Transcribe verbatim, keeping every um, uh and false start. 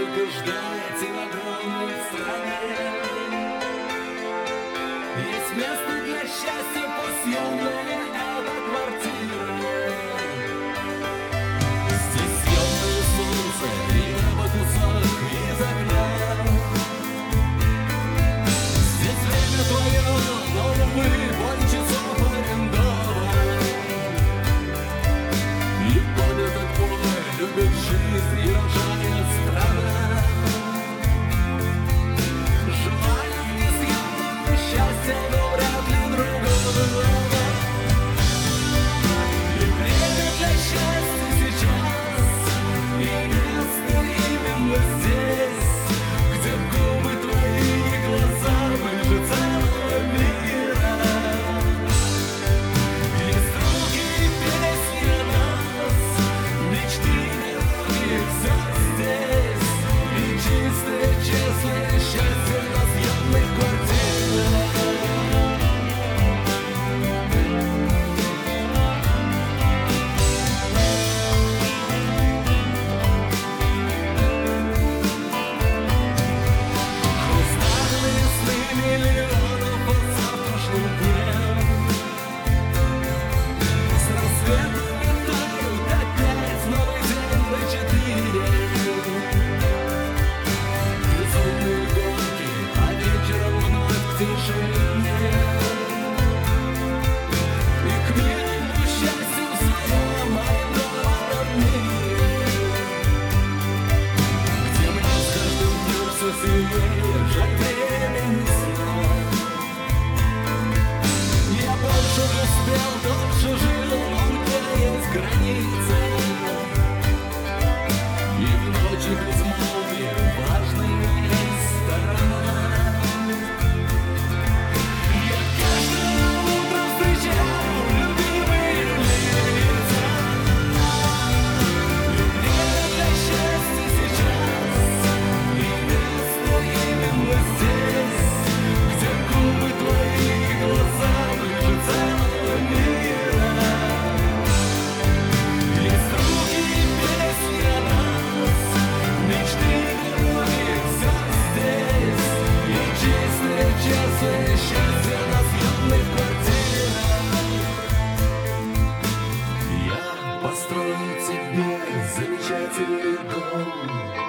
только ждать и в огромной стране есть место для счастья, пассионная эта квартира. Здесь съемное солнце и небо кусок из окна. Здесь время твое, но, увы, боль часов арендован. И под этот бой любит жизнь и рожает страна. Желаю несъемного счастья, но вряд ли другого. И время для счастья сейчас, и место именно здесь, где губы твои и глаза выше целого мира. Есть руки и песни о нас, мечты и все здесь, и чистое, честное счастье на съемных квартирах. Хрустальные сны миллионов о завтрашнем дне с рассветом летают опять в новый день на четыре. Безумные гонки, а вечером вновь к тишине. И к мирному счастью своем арендованном мире, где мне с каждым днем все сильнее жаль времени снова. Я больше успел, дольше жил, но где есть граница. И в ночи безмолвия важная есть сторона. Я каждое утро встречаю любимые лица. И время для счастья сейчас, и место именно здесь, где губы твои и глаза выше целого мира. Есть руки и песни о нас, мечты и дороги, все здесь, и чистое, честное счастье на съемных квартирах. Я построю тебе замечательный дом.